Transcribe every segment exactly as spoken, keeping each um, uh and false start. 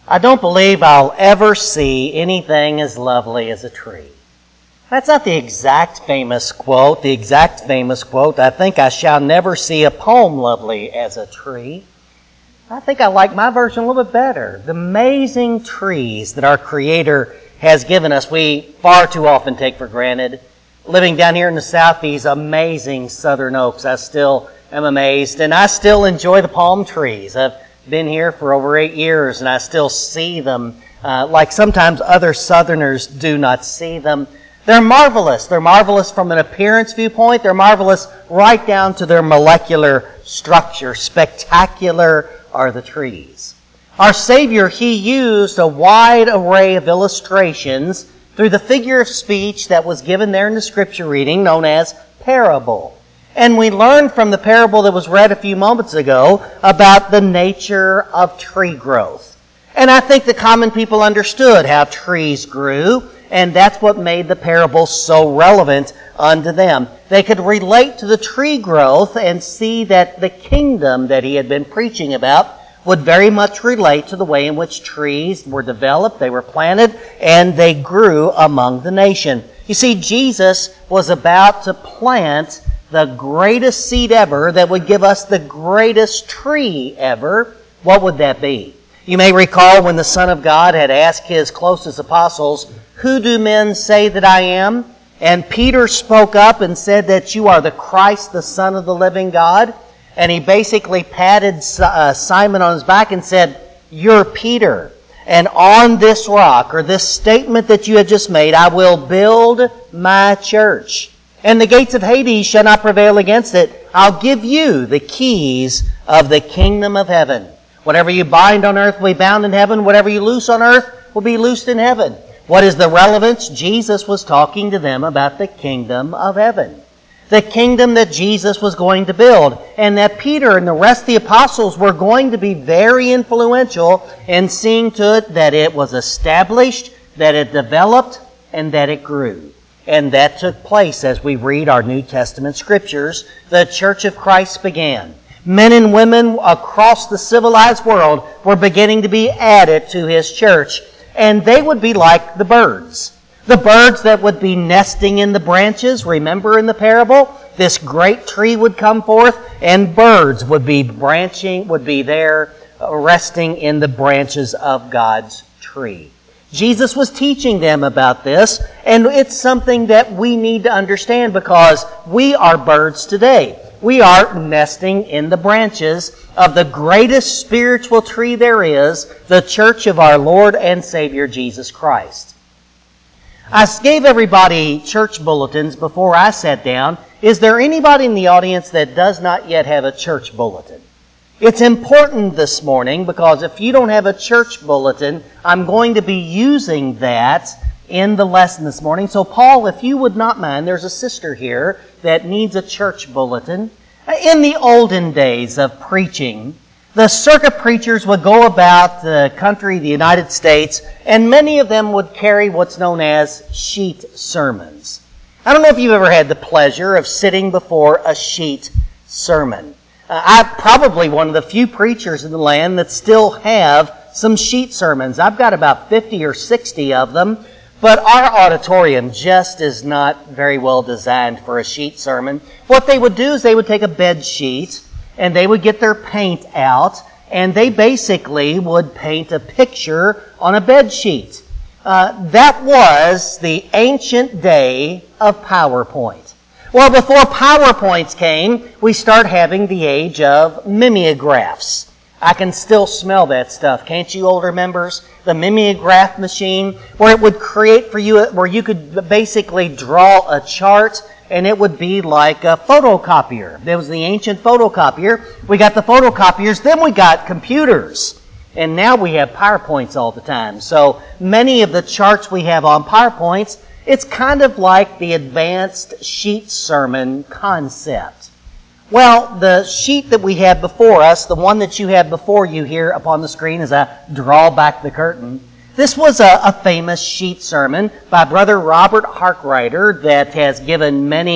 I don't believe I'll ever see anything as lovely as a tree. That's not the exact famous quote. The exact famous quote, I think I shall never see a poem lovely as a tree. I think I like my version a little bit better. The amazing trees that our Creator has given us, we far too often take for granted. Living down here in the South, these amazing southern oaks, I still am amazed. And I still enjoy the palm trees. I've been here for over eight years and I still see them uh, like sometimes other southerners do not see them. They're marvelous. They're marvelous from an appearance viewpoint. They're marvelous right down to their molecular structure. Spectacular are the trees. Our Savior, He used a wide array of illustrations through the figure of speech that was given there in the scripture reading known as parable. And we learned from the parable that was read a few moments ago about the nature of tree growth. And I think the common people understood how trees grew, and that's what made the parable so relevant unto them. They could relate to the tree growth and see that the kingdom that he had been preaching about would very much relate to the way in which trees were developed, they were planted, and they grew among the nation. You see, Jesus was about to plant the greatest seed ever that would give us the greatest tree ever. What would that be? You may recall when the Son of God had asked His closest apostles, "Who do men say that I am?" And Peter spoke up and said that you are the Christ, the Son of the living God. And he basically patted uh, Simon on his back and said, "You're Peter. And on this rock, or this statement that you have just made, I will build my church. And the gates of Hades shall not prevail against it. I'll give you the keys of the kingdom of heaven. Whatever you bind on earth will be bound in heaven. Whatever you loose on earth will be loosed in heaven." What is the relevance? Jesus was talking to them about the kingdom of heaven. The kingdom that Jesus was going to build. And that Peter and the rest of the apostles were going to be very influential in seeing to it that it was established, that it developed, and that it grew. And that took place as we read our New Testament scriptures. The Church of Christ began. Men and women across the civilized world were beginning to be added to His church. And they would be like the birds. The birds that would be nesting in the branches. Remember in the parable? This great tree would come forth and birds would be branching, would be there resting in the branches of God's tree. Jesus was teaching them about this, and it's something that we need to understand because we are birds today. We are nesting in the branches of the greatest spiritual tree there is, the church of our Lord and Savior Jesus Christ. I gave everybody church bulletins before I sat down. Is there anybody in the audience that does not yet have a church bulletin? It's important this morning because if you don't have a church bulletin, I'm going to be using that in the lesson this morning. So Paul, if you would not mind, there's a sister here that needs a church bulletin. In the olden days of preaching, the circuit preachers would go about the country, the United States, and many of them would carry what's known as sheet sermons. I don't know if you've ever had the pleasure of sitting before a sheet sermon. Uh, I'm probably one of the few preachers in the land that still have some sheet sermons. I've got about fifty or sixty of them, but our auditorium just is not very well designed for a sheet sermon. What they would do is they would take a bed sheet and they would get their paint out and they basically would paint a picture on a bed sheet. Uh, that was the ancient day of PowerPoint. Well, before PowerPoints came, we start having the age of mimeographs. I can still smell that stuff, can't you, older members? The mimeograph machine, where it would create for you, where you could basically draw a chart, and it would be like a photocopier. There was the ancient photocopier. We got the photocopiers, then we got computers. And now we have PowerPoints all the time. So many of the charts we have on PowerPoints, it's kind of like the advanced sheet sermon concept. Well, the sheet that we have before us, the one that you have before you here upon the screen as I draw back the curtain, this was a, a famous sheet sermon by Brother Robert Harkrider that has given many uh,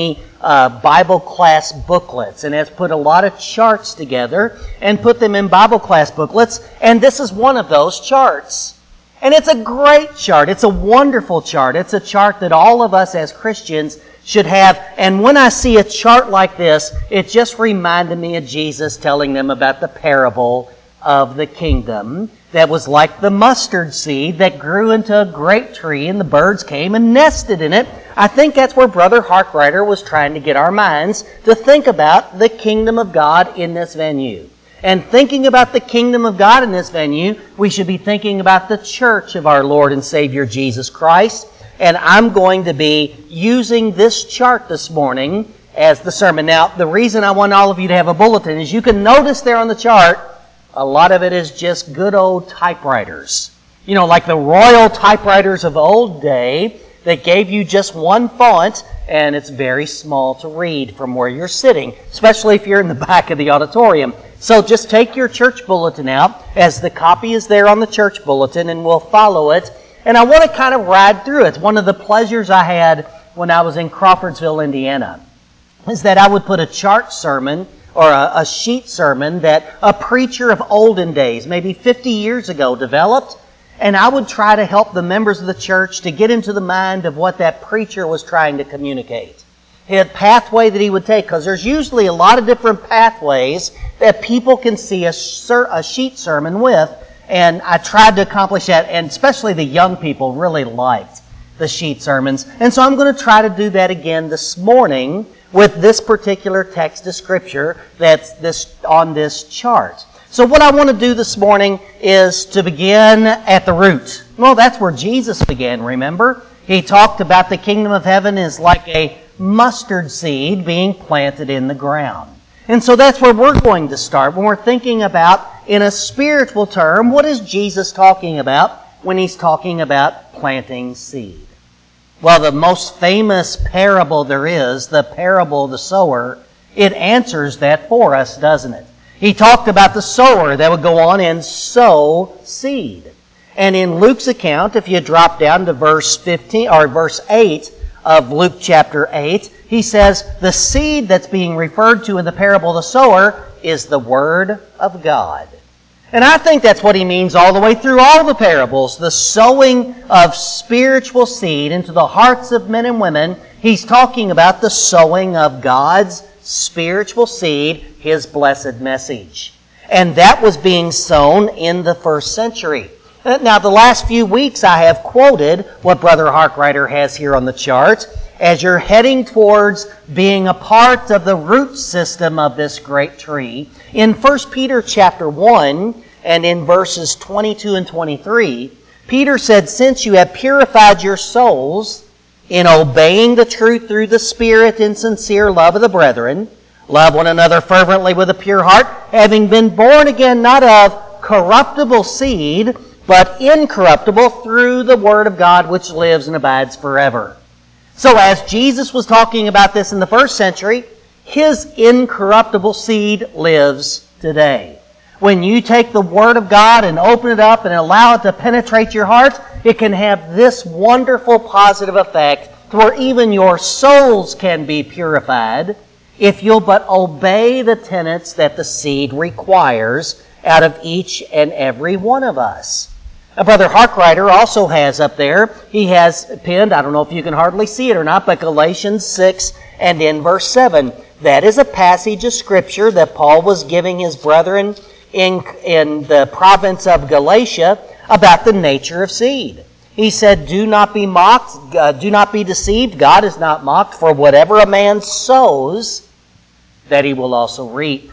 uh, Bible class booklets and has put a lot of charts together and put them in Bible class booklets. And this is one of those charts. And it's a great chart. It's a wonderful chart. It's a chart that all of us as Christians should have. And when I see a chart like this, it just reminded me of Jesus telling them about the parable of the kingdom that was like the mustard seed that grew into a great tree and the birds came and nested in it. I think that's where Brother Harkrider was trying to get our minds to think about the kingdom of God in this venue. And thinking about the kingdom of God in this venue, we should be thinking about the church of our Lord and Savior Jesus Christ. And I'm going to be using this chart this morning as the sermon. Now, the reason I want all of you to have a bulletin is you can notice there on the chart, a lot of it is just good old typewriters. You know, like the royal typewriters of old day that gave you just one font, and it's very small to read from where you're sitting, especially if you're in the back of the auditorium. So just take your church bulletin out, as the copy is there on the church bulletin, and we'll follow it. And I want to kind of ride through it. One of the pleasures I had when I was in Crawfordsville, Indiana, is that I would put a chart sermon or a, a sheet sermon that a preacher of olden days, maybe fifty years ago, developed, and I would try to help the members of the church to get into the mind of what that preacher was trying to communicate. He had a pathway that he would take, because there's usually a lot of different pathways that people can see a, ser- a sheet sermon with, and I tried to accomplish that, and especially the young people really liked the sheet sermons. And so I'm going to try to do that again this morning with this particular text of Scripture that's this on this chart. So what I want to do this morning is to begin at the root. Well, that's where Jesus began, remember? He talked about the kingdom of heaven is like a mustard seed being planted in the ground. And so that's where we're going to start when we're thinking about, in a spiritual term, what is Jesus talking about when He's talking about planting seed? Well, the most famous parable there is, the parable of the sower, it answers that for us, doesn't it? He talked about the sower that would go on and sow seed. And in Luke's account, if you drop down to verse fifteen or verse eight of Luke chapter eight, he says the seed that's being referred to in the parable of the sower is the Word of God. And I think that's what he means all the way through all the parables. The sowing of spiritual seed into the hearts of men and women. He's talking about the sowing of God's spiritual seed, His blessed message. And that was being sown in the first century. Now, the last few weeks I have quoted what Brother Harkrider has here on the chart as you're heading towards being a part of the root system of this great tree. In First Peter chapter one and in verses twenty-two and twenty-three, Peter said, "Since you have purified your souls in obeying the truth through the Spirit in sincere love of the brethren, love one another fervently with a pure heart, having been born again not of corruptible seed, but incorruptible through the Word of God which lives and abides forever." So as Jesus was talking about this in the first century, His incorruptible seed lives today. When you take the Word of God and open it up and allow it to penetrate your heart, it can have this wonderful positive effect to where even your souls can be purified if you'll but obey the tenets that the seed requires out of each and every one of us. Now, Brother Harkrider also has up there, he has pinned, I don't know if you can hardly see it or not, but Galatians six and in verse seven. That is a passage of Scripture that Paul was giving his brethren in, in the province of Galatia about the nature of seed. He said, "Do not be mocked, uh, do not be deceived. God is not mocked, for whatever a man sows, that he will also reap."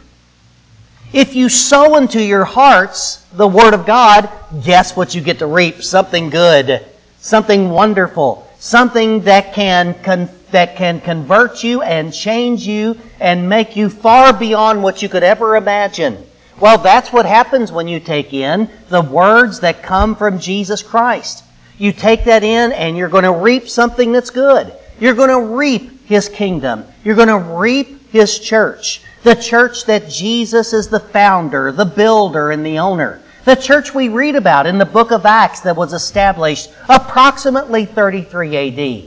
If you sow into your hearts the Word of God, guess what you get to reap? Something good, something wonderful, something that can con- that can convert you and change you and make you far beyond what you could ever imagine. Well, that's what happens when you take in the words that come from Jesus Christ. You take that in and you're going to reap something that's good. You're going to reap His kingdom. You're going to reap His church. The church that Jesus is the founder, the builder, and the owner. The church we read about in the book of Acts that was established approximately thirty-three A D.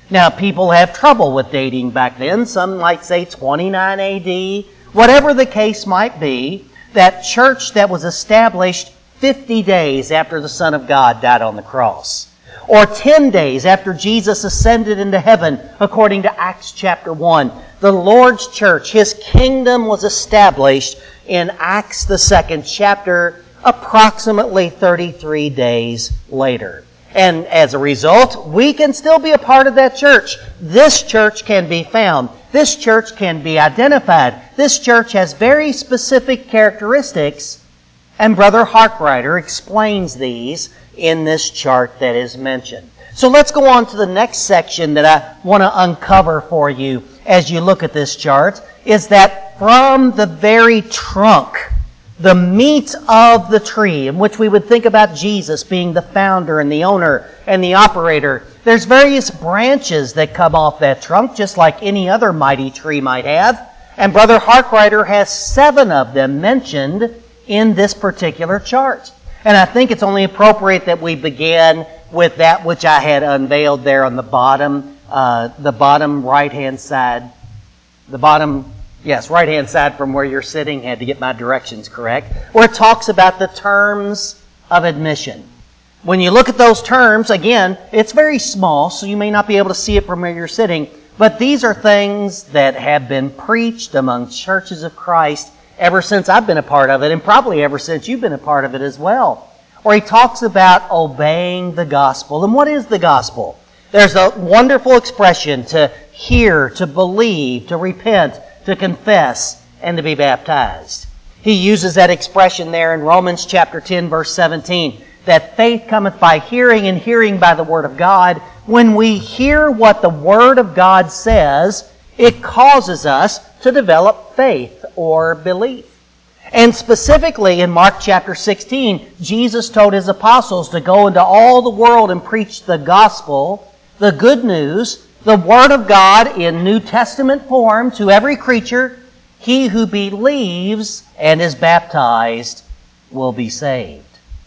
Now, people have trouble with dating back then. Some might say twenty-nine A D. Whatever the case might be, that church that was established fifty days after the Son of God died on the cross, or ten days after Jesus ascended into heaven, according to Acts chapter one. The Lord's church, His kingdom, was established in Acts the second chapter, approximately thirty-three days later. And as a result, we can still be a part of that church. This church can be found. This church can be identified. This church has very specific characteristics, and Brother Harkrider explains these in this chart that is mentioned. So let's go on to the next section that I want to uncover for you as you look at this chart, is that from the very trunk, the meat of the tree, in which we would think about Jesus being the founder and the owner and the operator, there's various branches that come off that trunk, just like any other mighty tree might have. And Brother Harkrider has seven of them mentioned in this particular chart. And I think it's only appropriate that we begin with that which I had unveiled there on the bottom, uh, the bottom right-hand side, the bottom Yes, right-hand side from where you're sitting. Had to get my directions correct. Where it talks about the terms of admission. When you look at those terms, again, it's very small, so you may not be able to see it from where you're sitting. But these are things that have been preached among churches of Christ ever since I've been a part of it, and probably ever since you've been a part of it as well. Where he talks about obeying the gospel. And what is the gospel? There's a wonderful expression: to hear, to believe, to repent, to confess, and to be baptized. He uses that expression there in Romans chapter ten, verse seventeen, that faith cometh by hearing, and hearing by the Word of God. When we hear what the Word of God says, it causes us to develop faith or belief. And specifically in Mark chapter sixteen, Jesus told His apostles to go into all the world and preach the gospel, the good news, the Word of God in New Testament form to every creature. He who believes and is baptized will be saved.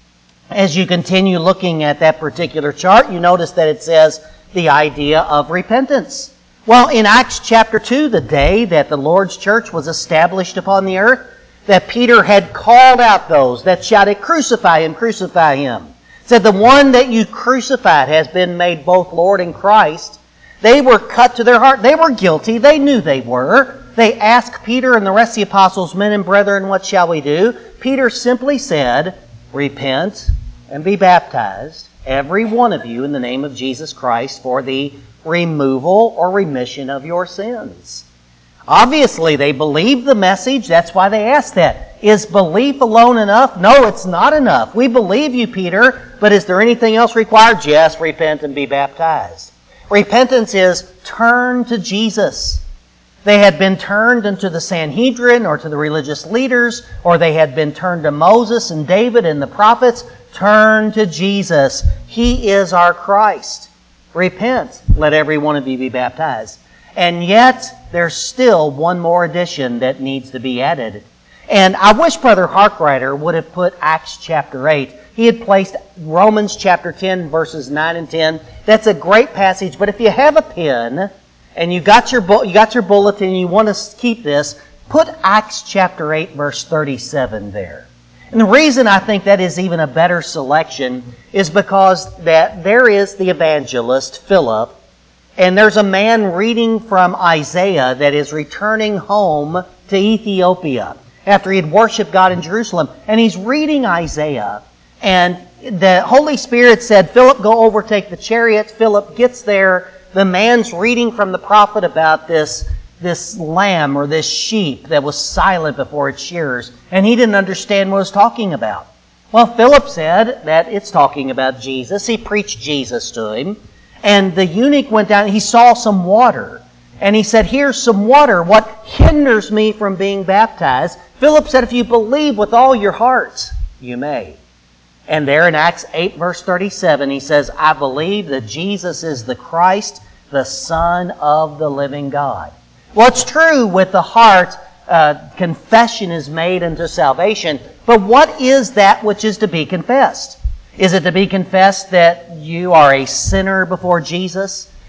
As you continue looking at that particular chart, you notice that it says the idea of repentance. Well, in Acts chapter two, the day that the Lord's church was established upon the earth, that Peter had called out those that shouted, "Crucify Him, crucify Him." Said, "The one that you crucified has been made both Lord and Christ." They were cut to their heart. They were guilty. They knew they were. They asked Peter and the rest of the apostles, "Men and brethren, what shall we do?" Peter simply said, "Repent and be baptized, every one of you, in the name of Jesus Christ, for the removal or remission of your sins." Obviously, they believed the message. That's why they asked that. Is belief alone enough? No, it's not enough. We believe you, Peter, but is there anything else required? Yes, repent and be baptized. Repentance is turn to Jesus. They had been turned into the Sanhedrin or to the religious leaders, or they had been turned to Moses and David and the prophets. Turn to Jesus. He is our Christ. Repent. Let every one of you be baptized. And yet, there's still one more addition that needs to be added. And I wish Brother Harkrider would have put Acts chapter eight. He had placed Romans chapter ten, verses nine and ten. That's a great passage, but if you have a pen and you got your bu- you got your bulletin and you want to keep this, put Acts chapter eight, verse thirty-seven there. And the reason I think that is even a better selection is because that there is the evangelist, Philip, and there's a man reading from Isaiah that is returning home to Ethiopia after he had worshipped God in Jerusalem. And he's reading Isaiah, and the Holy Spirit said, "Philip, go overtake the chariot." Philip gets there. The man's reading from the prophet about this, this lamb or this sheep that was silent before its shearers, and he didn't understand what it was talking about. Well, Philip said that it's talking about Jesus. He preached Jesus to him. And the eunuch went down, he saw some water. And he said, "Here's some water. What hinders me from being baptized?" Philip said, "If you believe with all your heart, you may." And there in Acts eight, verse thirty-seven, he says, "I believe that Jesus is the Christ, the Son of the living God." Well, it's true with the heart, uh, confession is made unto salvation. But what is that which is to be confessed? Is it to be confessed that you are a sinner before Jesus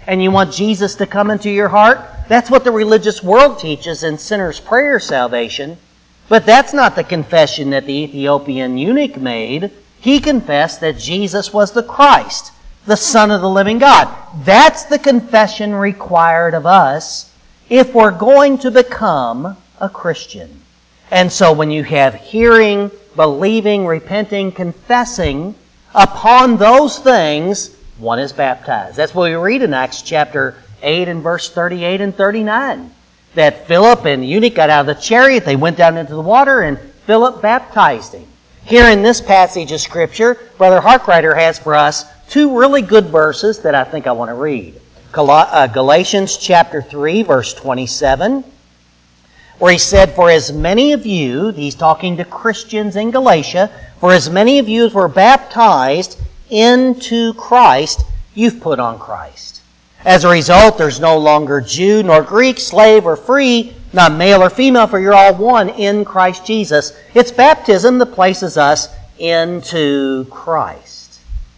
and you want Jesus to come into your heart, that's what the religious world teaches in sinner's prayer salvation. But that's not the confession that the Ethiopian eunuch made. He confessed that Jesus was the Christ, the Son of the living God. That's the confession required of us if we're going to become a Christian. And so when you have hearing, believing, repenting, confessing, upon those things, one is baptized. That's what we read in Acts chapter eight and verse thirty-eight and thirty-nine. That Philip and the eunuch got out of the chariot, they went down into the water, and Philip baptized him. Here in this passage of Scripture, Brother Harkrider has for us two really good verses that I think I want to read. Galatians chapter three, verse twenty-seven, where he said, "For as many of you," he's talking to Christians in Galatia, "for as many of you as were baptized into Christ, you've put on Christ. As a result, there's no longer Jew nor Greek, slave or free, not male or female, for you're all one in Christ Jesus." It's baptism that places us into Christ.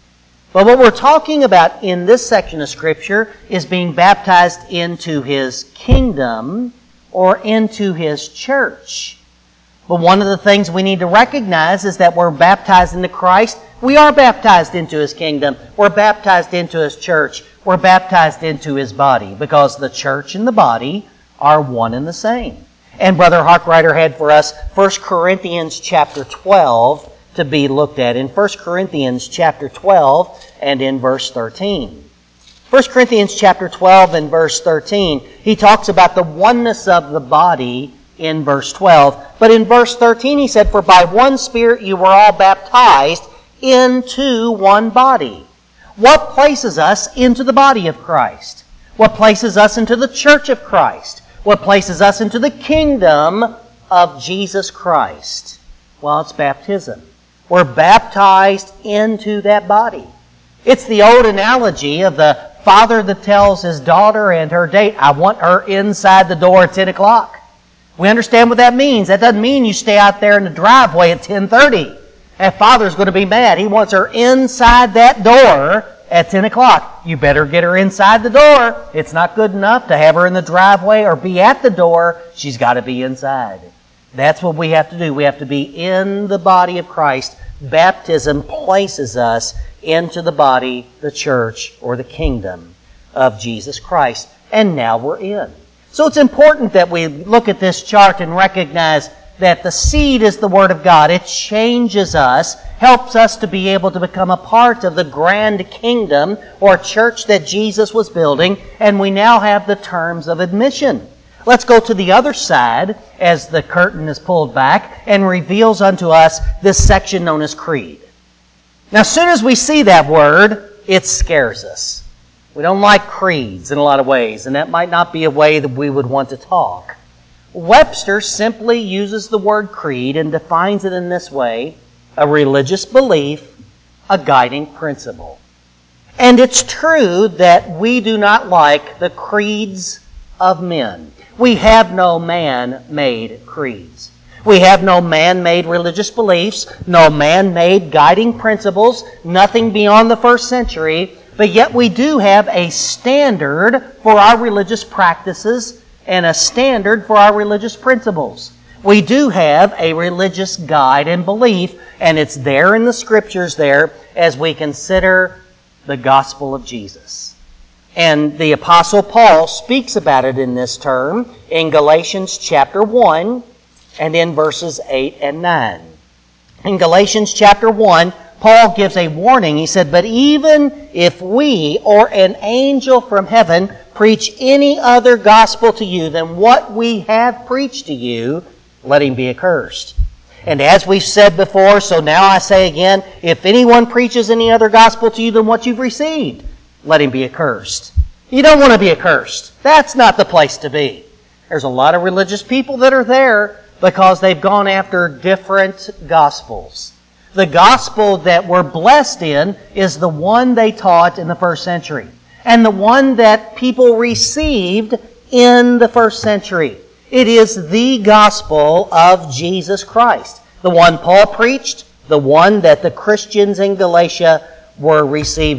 But what we're talking about in this section of Scripture is being baptized into His kingdom or into His church. But one of the things we need to recognize is that we're baptized into Christ. We are baptized into His kingdom. We're baptized into His church. We're baptized into His body, because the church and the body are one and the same. And Brother Harkrider had for us First Corinthians chapter twelve to be looked at. In First Corinthians chapter twelve and in verse thirteen. First Corinthians chapter twelve and verse thirteen, he talks about the oneness of the body in verse twelve. But in verse thirteen he said, "For by one Spirit you were all baptized into one body." What places us into the body of Christ? What places us into the church of Christ? What places us into the kingdom of Jesus Christ? Well, it's baptism. We're baptized into that body. It's the old analogy of the father that tells his daughter and her date, "I want her inside the door at ten o'clock. We understand what that means. That doesn't mean you stay out there in the driveway at ten thirty. That father's going to be mad. He wants her inside that door at ten o'clock. You better get her inside the door. It's not good enough to have her in the driveway or be at the door. She's got to be inside. That's what we have to do. We have to be in the body of Christ. Baptism places us into the body, the church, or the kingdom of Jesus Christ. And now we're in. So it's important that we look at this chart and recognize that the seed is the Word of God. It changes us, helps us to be able to become a part of the grand kingdom or church that Jesus was building, and we now have the terms of admission. Let's go to the other side as the curtain is pulled back and reveals unto us this section known as creed. Now, as soon as we see that word, it scares us. We don't like creeds in a lot of ways, and that might not be a way that we would want to talk. Webster simply uses the word creed and defines it in this way: a religious belief, a guiding principle. And it's true that we do not like the creeds of men. We have no man-made creeds. We have no man-made religious beliefs, no man-made guiding principles, nothing beyond the first century, but yet we do have a standard for our religious practices and a standard for our religious principles. We do have a religious guide and belief, and it's there in the Scriptures there as we consider the gospel of Jesus. And the Apostle Paul speaks about it in this term in Galatians chapter one and in verses eight and nine. In Galatians chapter one, Paul gives a warning. He said, "But even if we or an angel from heaven preach any other gospel to you than what we have preached to you, let him be accursed. And as we've said before, so now I say again, if anyone preaches any other gospel to you than what you've received, let him be accursed." You don't want to be accursed. That's not the place to be. There's a lot of religious people that are there because they've gone after different gospels. The gospel that we're blessed in is the one they taught in the first century, and the one that people received in the first century. It is the gospel of Jesus Christ, the one Paul preached, the one that the Christians in Galatia were receiving.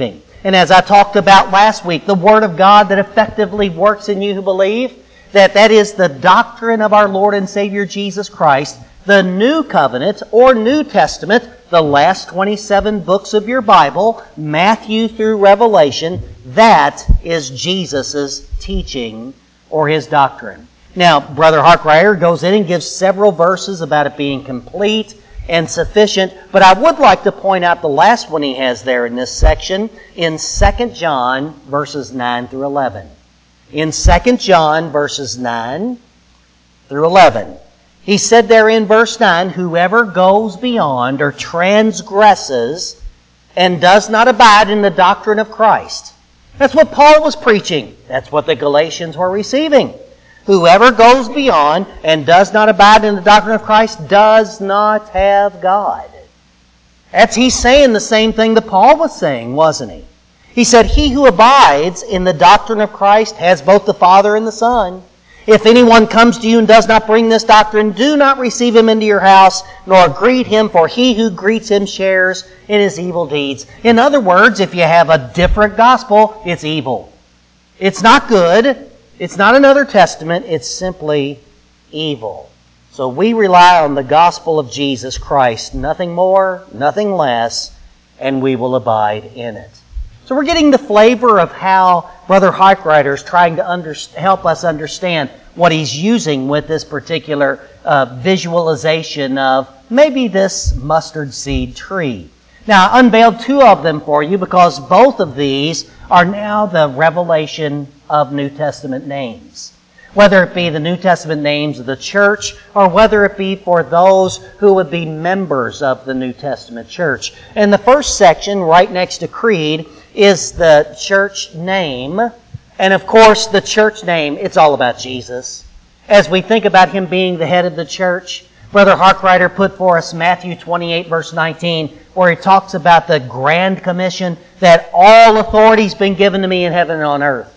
And as I talked about last week, the Word of God that effectively works in you who believe, that that is the doctrine of our Lord and Savior Jesus Christ, the New Covenant or New Testament, the last twenty-seven books of your Bible, Matthew through Revelation, that is Jesus' teaching or His doctrine. Now, Brother Harkrider goes in and gives several verses about it being complete and sufficient, but I would like to point out the last one he has there in this section in Second John verses nine through eleven. In Second John verses nine through eleven. He said there in verse nine, whoever goes beyond or transgresses and does not abide in the doctrine of Christ. That's what Paul was preaching. That's what the Galatians were receiving. Whoever goes beyond and does not abide in the doctrine of Christ does not have God. That's he's saying the same thing that Paul was saying, wasn't he? He said, he who abides in the doctrine of Christ has both the Father and the Son. If anyone comes to you and does not bring this doctrine, do not receive him into your house, nor greet him, for he who greets him shares in his evil deeds. In other words, if you have a different gospel, it's evil. It's not good. It's not another testament. It's simply evil. So we rely on the gospel of Jesus Christ, nothing more, nothing less, and we will abide in it. So we're getting the flavor of how Brother Harkrider is trying to under, help us understand what he's using with this particular uh, visualization of maybe this mustard seed tree. Now, I unveiled two of them for you because both of these are now the revelation of New Testament names. Whether it be the New Testament names of the church or whether it be for those who would be members of the New Testament church. And the first section, right next to Creed, is the church name. And of course, the church name, it's all about Jesus. As we think about Him being the head of the church, Brother Harkrider put for us Matthew twenty-eight, verse nineteen, where he talks about the grand commission that all authority's been given to me in heaven and on earth.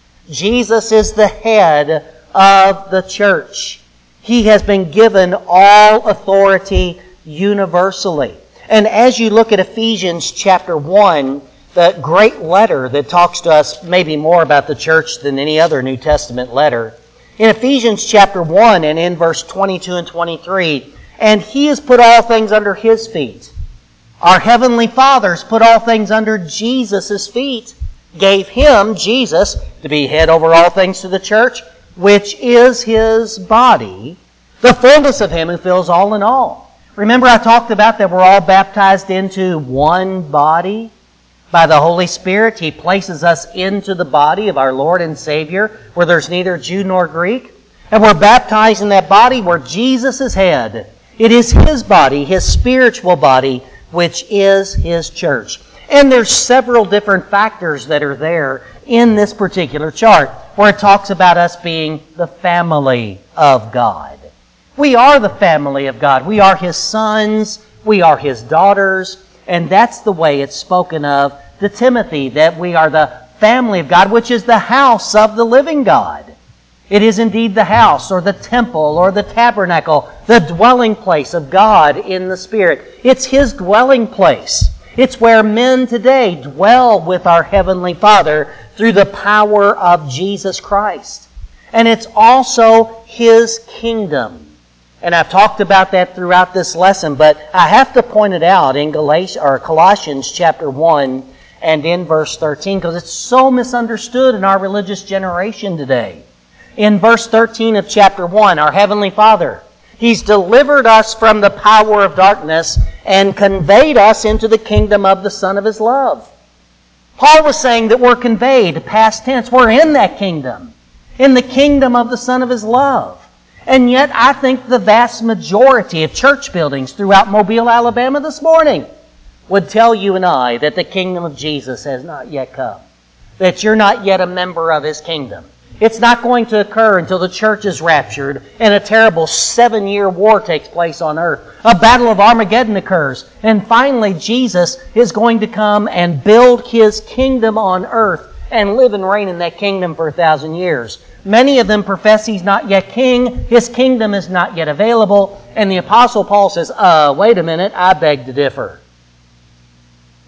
Jesus is the head of the church. He has been given all authority universally. And as you look at Ephesians chapter one, the great letter that talks to us maybe more about the church than any other New Testament letter, in Ephesians chapter one and in verse twenty-two and twenty-three, and He has put all things under His feet. Our Heavenly Father's put all things under Jesus' feet, gave Him, Jesus, to be head over all things to the church, which is His body, the fullness of Him who fills all in all. Remember I talked about that we're all baptized into one body by the Holy Spirit. He places us into the body of our Lord and Savior, where there's neither Jew nor Greek. And we're baptized in that body where Jesus is head. It is His body, His spiritual body, which is His church. And there's several different factors that are there in this particular chart, where it talks about us being the family of God. We are the family of God. We are His sons. We are His daughters. And that's the way it's spoken of to Timothy, that we are the family of God, which is the house of the living God. It is indeed the house or the temple or the tabernacle, the dwelling place of God in the Spirit. It's His dwelling place. It's where men today dwell with our Heavenly Father through the power of Jesus Christ. And it's also His kingdom. And I've talked about that throughout this lesson, but I have to point it out in Galatians, or Colossians chapter one and in verse thirteen, because it's so misunderstood in our religious generation today. In verse thirteen of chapter one, our Heavenly Father, He's delivered us from the power of darkness and conveyed us into the kingdom of the Son of His love. Paul was saying that we're conveyed, past tense, we're in that kingdom, in the kingdom of the Son of His love. And yet I think the vast majority of church buildings throughout Mobile, Alabama this morning would tell you and I that the kingdom of Jesus has not yet come. That you're not yet a member of His kingdom. It's not going to occur until the church is raptured and a terrible seven-year war takes place on earth. A battle of Armageddon occurs. And finally Jesus is going to come and build His kingdom on earth and live and reign in that kingdom for a thousand years. Many of them profess He's not yet king. His kingdom is not yet available. And the Apostle Paul says, uh, wait a minute, I beg to differ.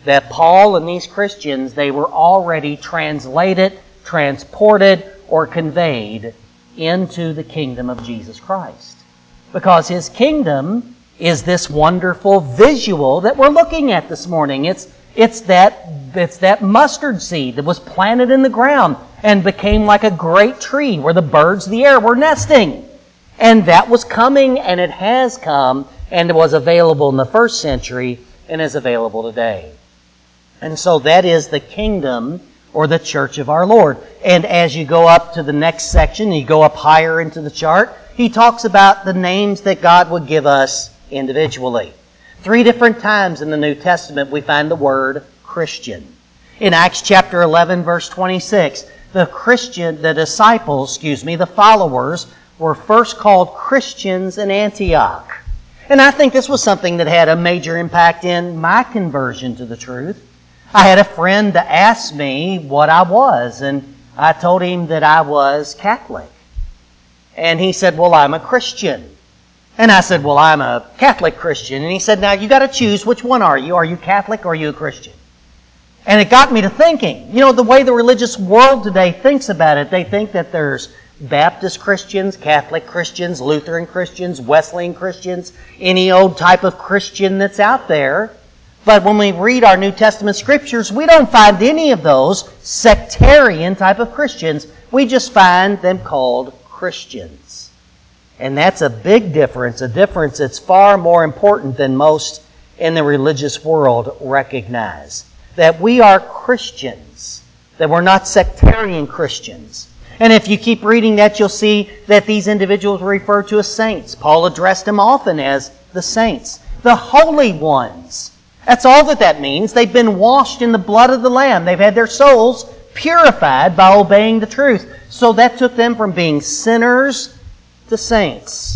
that Paul and these Christians, they were already translated, transported, or conveyed into the kingdom of Jesus Christ. Because His kingdom is this wonderful visual that we're looking at this morning. It's, it's, that, it's that mustard seed that was planted in the ground and became like a great tree where the birds of the air were nesting. And that was coming, and it has come, and it was available in the first century and is available today. And so that is the kingdom or the church of our Lord. And as you go up to the next section, you go up higher into the chart, he talks about the names that God would give us individually. Three different times in the New Testament we find the word Christian. In Acts chapter eleven, verse twenty-six, the Christian, the disciples, excuse me, the followers were first called Christians in Antioch. And I think this was something that had a major impact in my conversion to the truth. I had a friend that asked me what I was, and I told him that I was Catholic. And he said, well, I'm a Christian. And I said, well, I'm a Catholic Christian. And he said, now you got to choose, which one are you? Are you Catholic or are you a Christian? And it got me to thinking. You know, the way the religious world today thinks about it, they think that there's Baptist Christians, Catholic Christians, Lutheran Christians, Wesleyan Christians, any old type of Christian that's out there. But when we read our New Testament scriptures, we don't find any of those sectarian type of Christians. We just find them called Christians. And that's a big difference, a difference that's far more important than most in the religious world recognize. That we are Christians, that we're not sectarian Christians. And if you keep reading that, you'll see that these individuals were referred to as saints. Paul addressed them often as the saints, the holy ones. That's all that that means. They've been washed in the blood of the Lamb. They've had their souls purified by obeying the truth. So that took them from being sinners to saints.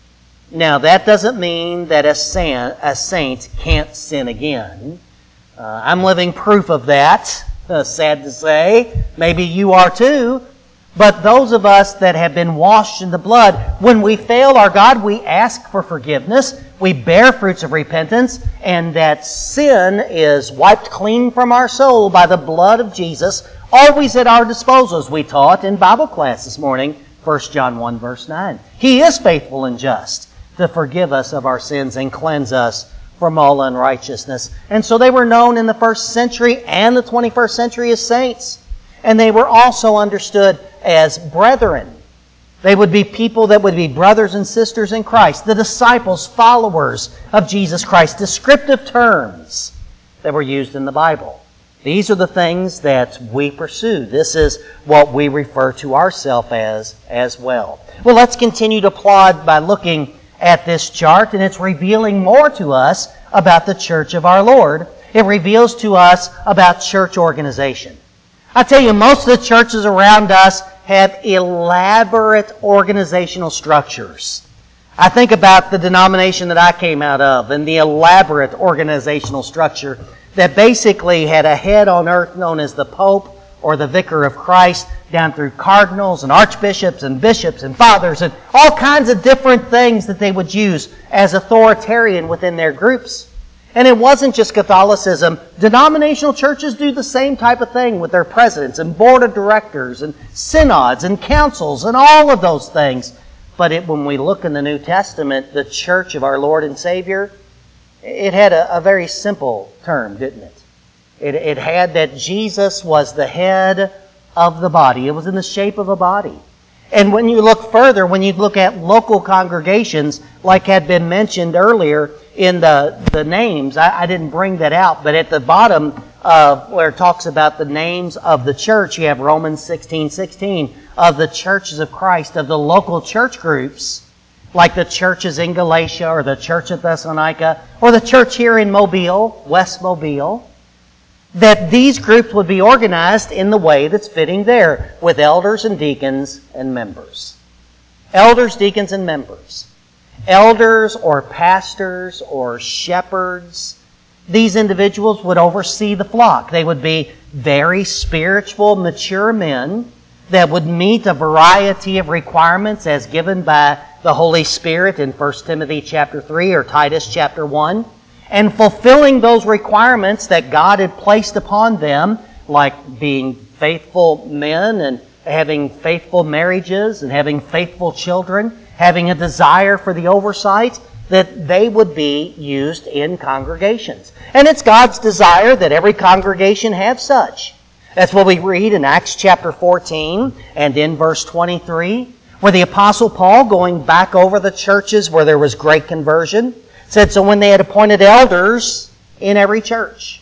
Now, that doesn't mean that a saint, a saint can't sin again. Uh, I'm living proof of that, uh, sad to say. Maybe you are too. But those of us that have been washed in the blood, when we fail our God, we ask for forgiveness. We bear fruits of repentance, and that sin is wiped clean from our soul by the blood of Jesus, always at our disposal, as we taught in Bible class this morning, First John one, verse nine. He is faithful and just to forgive us of our sins and cleanse us from all unrighteousness. And so they were known in the first century and the twenty-first century as saints. And they were also understood as brethren. They would be people that would be brothers and sisters in Christ, the disciples, followers of Jesus Christ, descriptive terms that were used in the Bible. These are the things that we pursue. This is what we refer to ourselves as as well. Well, let's continue to plod by looking at this chart, and it's revealing more to us about the church of our Lord. It reveals to us about church organization. I tell you, most of the churches around us have elaborate organizational structures. I think about the denomination that I came out of and the elaborate organizational structure that basically had a head on earth known as the Pope or the Vicar of Christ, down through cardinals and archbishops and bishops and fathers and all kinds of different things that they would use as authoritarian within their groups. And it wasn't just Catholicism. Denominational churches do the same type of thing with their presidents and board of directors and synods and councils and all of those things. But it, when we look in the New Testament, the church of our Lord and Savior, it had a, a very simple term, didn't it? it? It had that Jesus was the head of the body. It was in the shape of a body. And when you look further, when you look at local congregations, like had been mentioned earlier in the, the names, I, I didn't bring that out, but at the bottom uh, where it talks about the names of the church, you have Romans sixteen sixteen, of the churches of Christ, of the local church groups, like the churches in Galatia or the church at Thessalonica or the church here in Mobile, West Mobile, that these groups would be organized in the way that's fitting there, with elders and deacons and members. Elders, deacons, and members. Elders or pastors or shepherds, these individuals would oversee the flock. They would be very spiritual, mature men that would meet a variety of requirements as given by the Holy Spirit in First Timothy chapter three or Titus chapter one. and fulfilling those requirements that God had placed upon them, like being faithful men and having faithful marriages and having faithful children, having a desire for the oversight, that they would be used in congregations. And it's God's desire that every congregation have such. That's what we read in Acts chapter fourteen and in verse twenty-three, where the Apostle Paul, going back over the churches where there was great conversion, said, so when they had appointed elders in every church,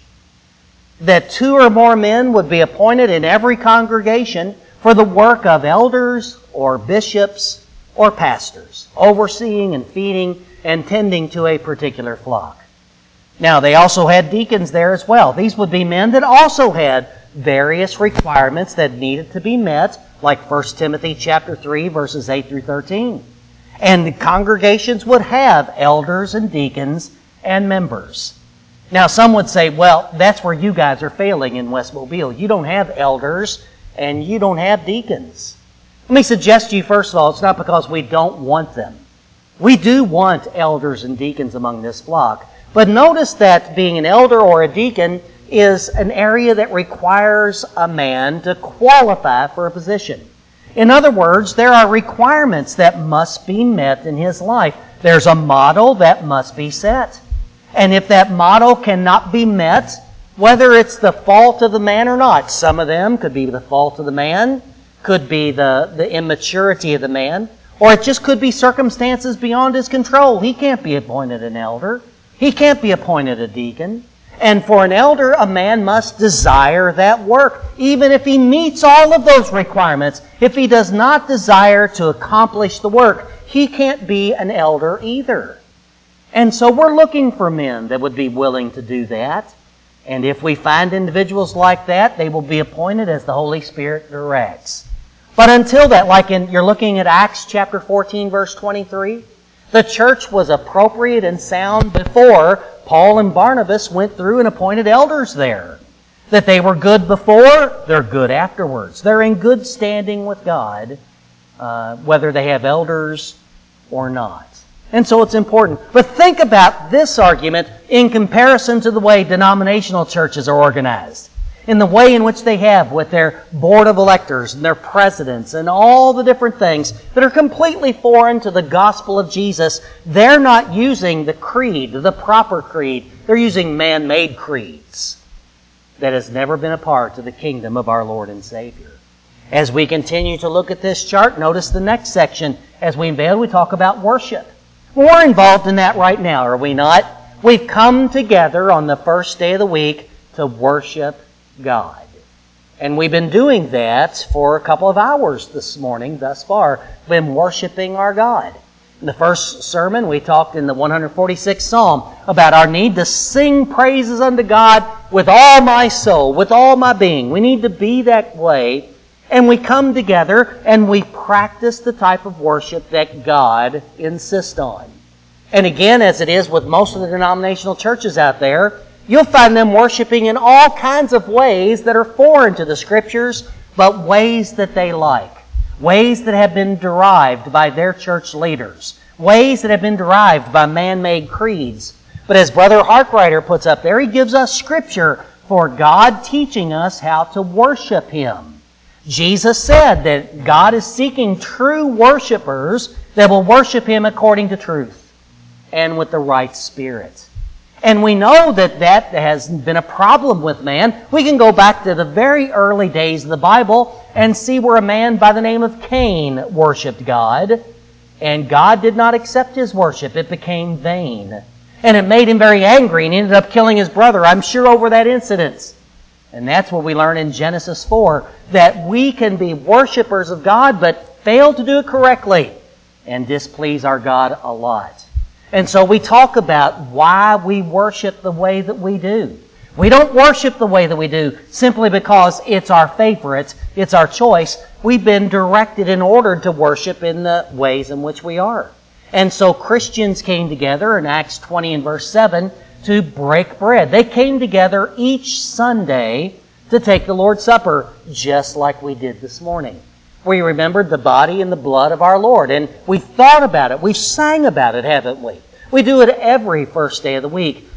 that two or more men would be appointed in every congregation for the work of elders or bishops or pastors, overseeing and feeding and tending to a particular flock. Now, they also had deacons there as well. These would be men that also had various requirements that needed to be met, like First Timothy chapter three, verses eight through thirteen. And the congregations would have elders and deacons and members. Now, some would say, well, that's where you guys are failing in West Mobile. You don't have elders and you don't have deacons. Let me suggest to you, first of all, it's not because we don't want them. We do want elders and deacons among this flock. But notice that being an elder or a deacon is an area that requires a man to qualify for a position. In other words, there are requirements that must be met in his life. There's a model that must be set. And if that model cannot be met, whether it's the fault of the man or not, some of them could be the fault of the man, could be the, the immaturity of the man, or it just could be circumstances beyond his control. He can't be appointed an elder. He can't be appointed a deacon. And for an elder, a man must desire that work, even if he meets all of those requirements. If he does not desire to accomplish the work, he can't be an elder either. And so we're looking for men that would be willing to do that. And if we find individuals like that, they will be appointed as the Holy Spirit directs. But until that, like in, you're looking at Acts chapter fourteen, verse twenty-three, the church was appropriate and sound before Paul and Barnabas went through and appointed elders there. That they were good before, they're good afterwards. They're in good standing with God, uh, whether they have elders or not. And so it's important. But think about this argument in comparison to the way denominational churches are organized. In the way in which they have with their board of electors and their presidents and all the different things that are completely foreign to the gospel of Jesus. They're not using the creed, the proper creed. They're using man-made creeds that has never been a part of the kingdom of our Lord and Savior. As we continue to look at this chart, notice the next section. As we unveil, we talk about worship. We're involved in that right now, are we not? We've come together on the first day of the week to worship God. And we've been doing that for a couple of hours this morning thus far. We've been worshiping our God. In the first sermon, we talked in the one hundred forty-sixth Psalm about our need to sing praises unto God with all my soul, with all my being. We need to be that way. And we come together and we practice the type of worship that God insists on. And again, as it is with most of the denominational churches out there, you'll find them worshiping in all kinds of ways that are foreign to the Scriptures, but ways that they like. Ways that have been derived by their church leaders. Ways that have been derived by man-made creeds. But as Brother Harkrider puts up there, he gives us Scripture for God teaching us how to worship Him. Jesus said that God is seeking true worshipers that will worship Him according to truth and with the right spirit. And we know that that has been a problem with man. We can go back to the very early days of the Bible and see where a man by the name of Cain worshiped God. And God did not accept his worship. It became vain. And it made him very angry and he ended up killing his brother, I'm sure, over that incident. And that's what we learn in Genesis four, that we can be worshipers of God but fail to do it correctly and displease our God a lot. And so we talk about why we worship the way that we do. We don't worship the way that we do simply because it's our favorite, it's our choice. We've been directed and ordered to worship in the ways in which we are. And so Christians came together in Acts twenty and verse seven to break bread. They came together each Sunday to take the Lord's Supper, just like we did this morning. We remembered the body and the blood of our Lord, and we thought about it. We sang about it, haven't we? We do it every first day of the week.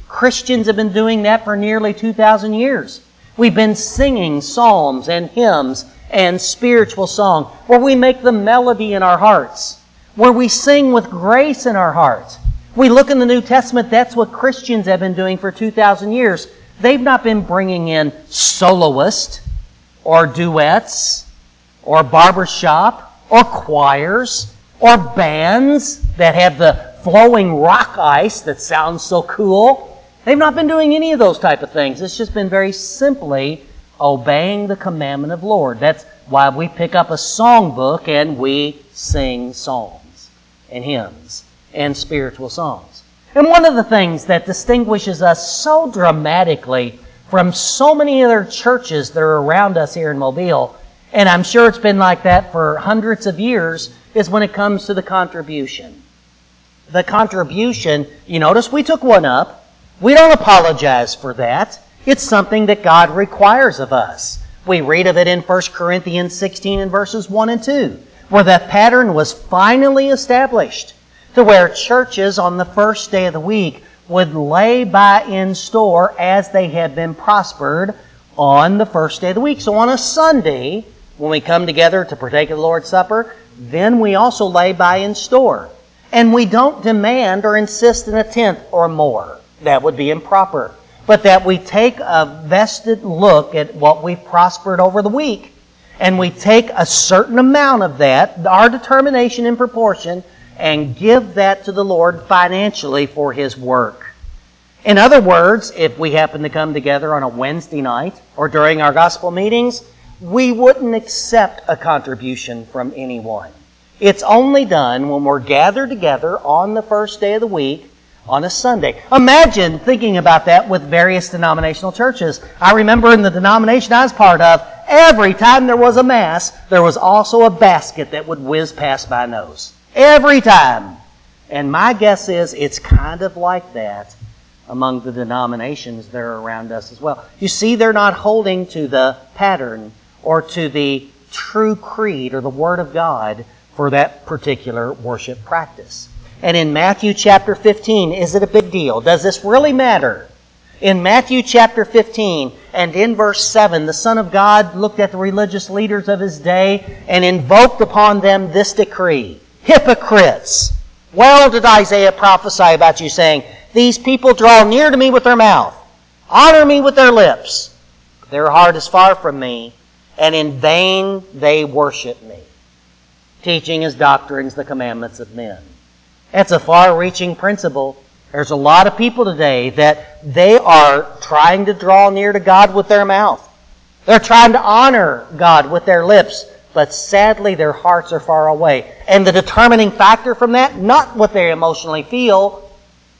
Christians have been doing that for nearly two thousand years. We've been singing psalms and hymns and spiritual song where we make the melody in our hearts, where we sing with grace in our hearts. We look in the New Testament, that's what Christians have been doing for two thousand years. They've not been bringing in soloists or duets or barbershop or choirs or bands that have the flowing rock ice that sounds so cool. They've not been doing any of those type of things. It's just been very simply obeying the commandment of the Lord. That's why we pick up a songbook and we sing psalms and hymns and spiritual songs. And one of the things that distinguishes us so dramatically from so many other churches that are around us here in Mobile, and I'm sure it's been like that for hundreds of years, is when it comes to the contribution. The contribution, you notice we took one up. We don't apologize for that. It's something that God requires of us. We read of it in First Corinthians sixteen and verses one and two, where that pattern was finally established to where churches on the first day of the week would lay by in store as they had been prospered on the first day of the week. So on a Sunday, when we come together to partake of the Lord's Supper, then we also lay by in store. And we don't demand or insist in a tenth or more. That would be improper. But that we take a vested look at what we've prospered over the week, and we take a certain amount of that, our determination in proportion, and give that to the Lord financially for His work. In other words, if we happen to come together on a Wednesday night or during our gospel meetings, we wouldn't accept a contribution from anyone. It's only done when we're gathered together on the first day of the week on a Sunday. Imagine thinking about that with various denominational churches. I remember in the denomination I was part of, every time there was a Mass, there was also a basket that would whiz past my nose. Every time. And my guess is it's kind of like that among the denominations that are around us as well. You see, they're not holding to the pattern or to the true creed or the Word of God for that particular worship practice. And in Matthew chapter fifteen, is it a big deal? Does this really matter? In Matthew chapter fifteen and in verse seven, the Son of God looked at the religious leaders of His day and invoked upon them this decree. Hypocrites! Well did Isaiah prophesy about you, saying, these people draw near to me with their mouth, honor me with their lips. Their heart is far from me, and in vain they worship me, teaching as doctrines the commandments of men. That's a far-reaching principle. There's a lot of people today that they are trying to draw near to God with their mouth. They're trying to honor God with their lips, but sadly their hearts are far away. And the determining factor from that, not what they emotionally feel,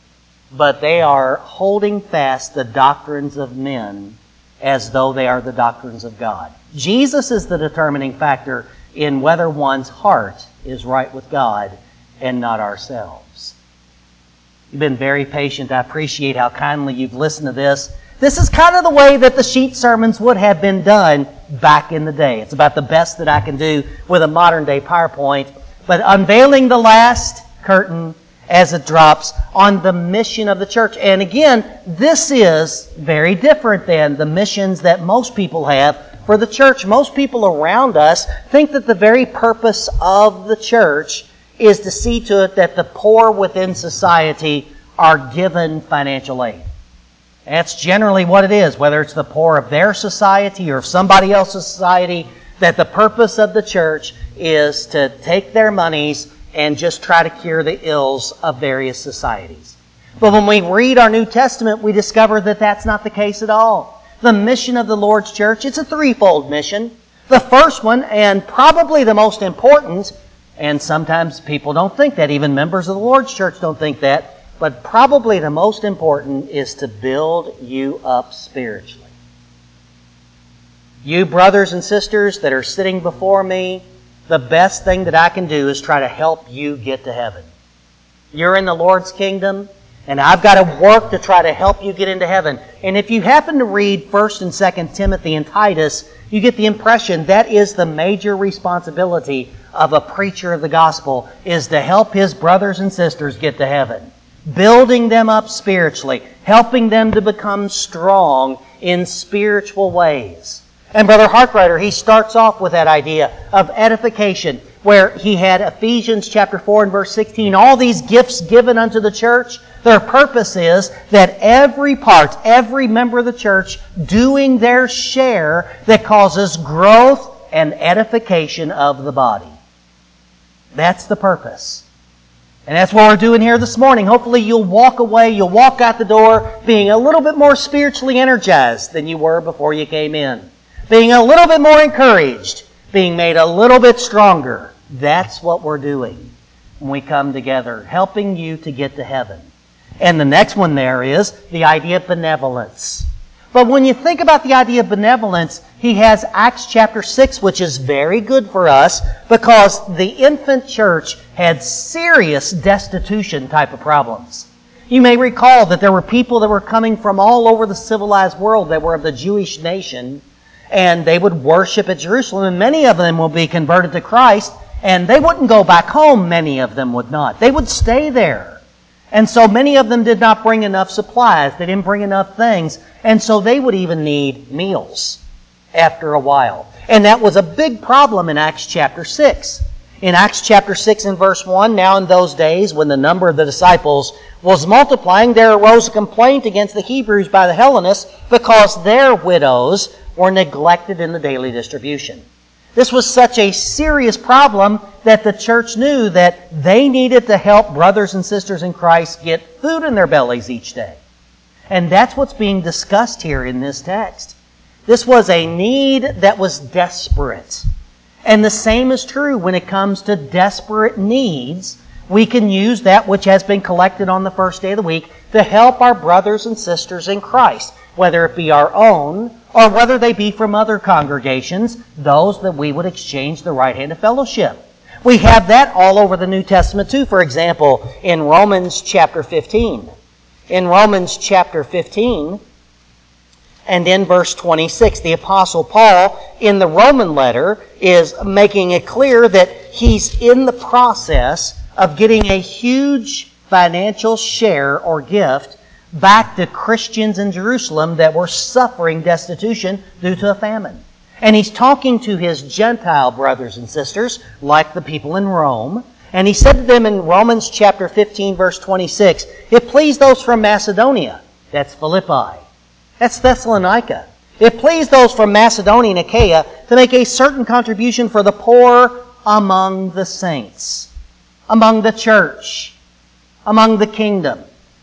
but they are holding fast the doctrines of men as though they are the doctrines of God. Jesus is the determining factor in whether one's heart is right with God and not ourselves. You've been very patient. I appreciate how kindly you've listened to this. This is kind of the way that the sheet sermons would have been done back in the day. It's about the best that I can do with a modern day PowerPoint. But unveiling the last curtain as it drops on the mission of the church. And again, this is very different than the missions that most people have for the church. Most people around us think that the very purpose of the church is to see to it that the poor within society are given financial aid. That's generally what it is, whether it's the poor of their society or of somebody else's society, that the purpose of the church is to take their monies and just try to cure the ills of various societies. But when we read our New Testament, we discover that that's not the case at all. The mission of the Lord's church, it's a threefold mission. The first one, and probably the most important, and sometimes people don't think that, even members of the Lord's church don't think that, but probably the most important is to build you up spiritually. You brothers and sisters that are sitting before me, the best thing that I can do is try to help you get to heaven. You're in the Lord's kingdom, and I've got to work to try to help you get into heaven. And if you happen to read First and Second Timothy and Titus, you get the impression that is the major responsibility of a preacher of the gospel, is to help his brothers and sisters get to heaven. building them up spiritually, helping them to become strong in spiritual ways. And Brother Harkrider, he starts off with that idea of edification, where he had Ephesians chapter four and verse sixteen, all these gifts given unto the church. Their purpose is that every part, every member of the church doing their share that causes growth and edification of the body. That's the purpose. And that's what we're doing here this morning. Hopefully you'll walk away, you'll walk out the door being a little bit more spiritually energized than you were before you came in. Being a little bit more encouraged, being made a little bit stronger. That's what we're doing when we come together, helping you to get to heaven. And the next one there is the idea of benevolence. But when you think about the idea of benevolence, he has Acts chapter six, which is very good for us because the infant church had serious destitution type of problems. You may recall that there were people that were coming from all over the civilized world that were of the Jewish nation, and they would worship at Jerusalem, and many of them will be converted to Christ, and they wouldn't go back home, many of them would not. They would stay there. And so many of them did not bring enough supplies. They didn't bring enough things. And so they would even need meals after a while. And that was a big problem in Acts chapter six. In Acts chapter six and verse one, now in those days when the number of the disciples was multiplying, there arose a complaint against the Hebrews by the Hellenists because their widows were neglected in the daily distribution. This was such a serious problem that the church knew that they needed to help brothers and sisters in Christ get food in their bellies each day. And that's what's being discussed here in this text. This was a need that was desperate. And the same is true when it comes to desperate needs. We can use that which has been collected on the first day of the week to help our brothers and sisters in Christ, whether it be our own or whether they be from other congregations, those that we would exchange the right hand of fellowship. We have that all over the New Testament too. For example, in Romans chapter fifteen. In Romans chapter fifteen and in verse twenty-six, the Apostle Paul in the Roman letter is making it clear that he's in the process of getting a huge financial share or gift back to Christians in Jerusalem that were suffering destitution due to a famine. And he's talking to his Gentile brothers and sisters, like the people in Rome. And he said to them in Romans chapter fifteen, verse twenty-six, it pleased those from Macedonia, that's Philippi, that's Thessalonica. It pleased those from Macedonia and Achaia to make a certain contribution for the poor among the saints, among the church, among the kingdom,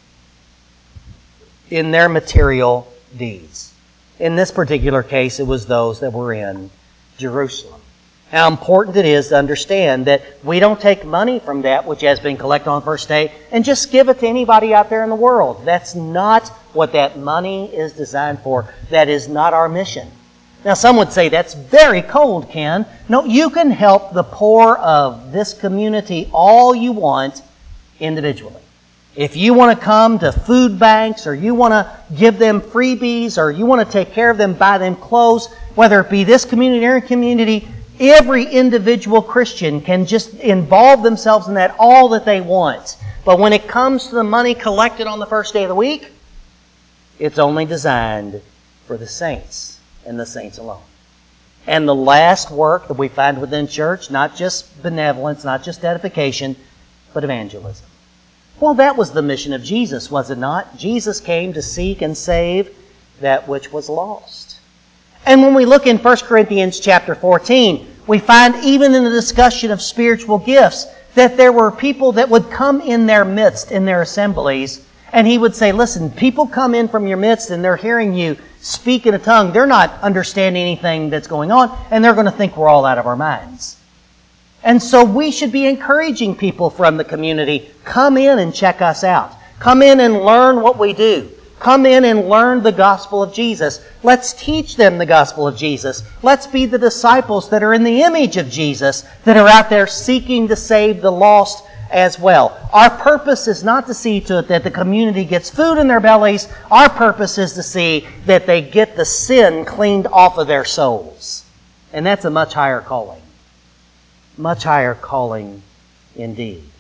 in their material deeds. In this particular case, it was those that were in Jerusalem. How important it is to understand that we don't take money from that which has been collected on the first day and just give it to anybody out there in the world. That's not what that money is designed for. That is not our mission. Now, some would say, that's very cold, Ken. No, you can help the poor of this community all you want individually. If you want to come to food banks or you want to give them freebies or you want to take care of them, buy them clothes, whether it be this community or any community, every individual Christian can just involve themselves in that all that they want. But when it comes to the money collected on the first day of the week, it's only designed for the saints and the saints alone. And the last work that we find within church, not just benevolence, not just edification, but evangelism. Well, that was the mission of Jesus, was it not? Jesus came to seek and save that which was lost. And when we look in First Corinthians chapter fourteen, we find even in the discussion of spiritual gifts that there were people that would come in their midst, in their assemblies, and he would say, listen, people come in from your midst and they're hearing you speak in a tongue. They're not understanding anything that's going on, and they're going to think we're all out of our minds. And so we should be encouraging people from the community, come in and check us out. Come in and learn what we do. Come in and learn the gospel of Jesus. Let's teach them the gospel of Jesus. Let's be the disciples that are in the image of Jesus, that are out there seeking to save the lost as well. Our purpose is not to see to it that the community gets food in their bellies. Our purpose is to see that they get the sin cleaned off of their souls. And that's a much higher calling. Much higher calling indeed.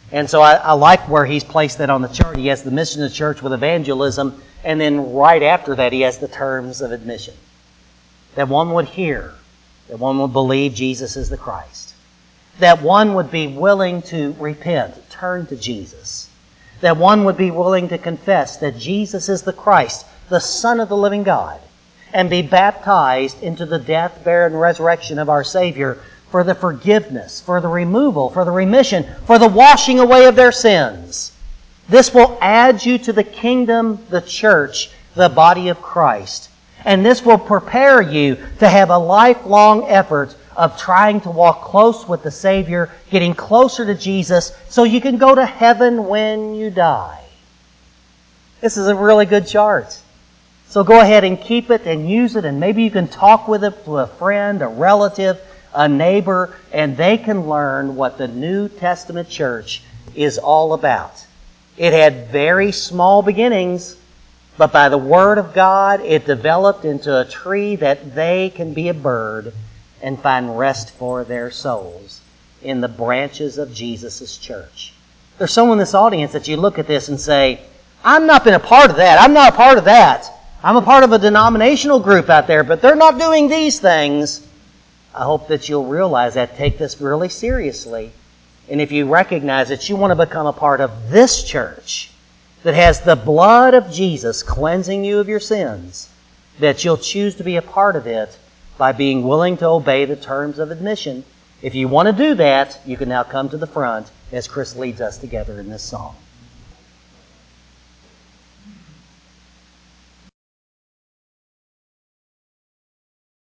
And so I, I like where he's placed that on the chart. He has the mission of the church with evangelism, and then right after that he has the terms of admission. That one would hear, that one would believe Jesus is the Christ. That one would be willing to repent, turn to Jesus. That one would be willing to confess that Jesus is the Christ, the Son of the living God, and be baptized into the death, burial, and resurrection of our Savior for the forgiveness, for the removal, for the remission, for the washing away of their sins. This will add you to the kingdom, the church, the body of Christ. And this will prepare you to have a lifelong effort of trying to walk close with the Savior, getting closer to Jesus, so you can go to heaven when you die. This is a really good chart. So go ahead and keep it and use it, and maybe you can talk with it to a friend, a relative, a neighbor, and they can learn what the New Testament church is all about. It had very small beginnings, but by the Word of God, it developed into a tree that they can be a bird and find rest for their souls in the branches of Jesus' church. There's someone in this audience that you look at this and say, I'm not been a part of that. I'm not a part of that. I'm a part of a denominational group out there, but they're not doing these things. I hope that you'll realize that, take this really seriously. And if you recognize that you want to become a part of this church that has the blood of Jesus cleansing you of your sins, that you'll choose to be a part of it by being willing to obey the terms of admission. If you want to do that, you can now come to the front as Chris leads us together in this song.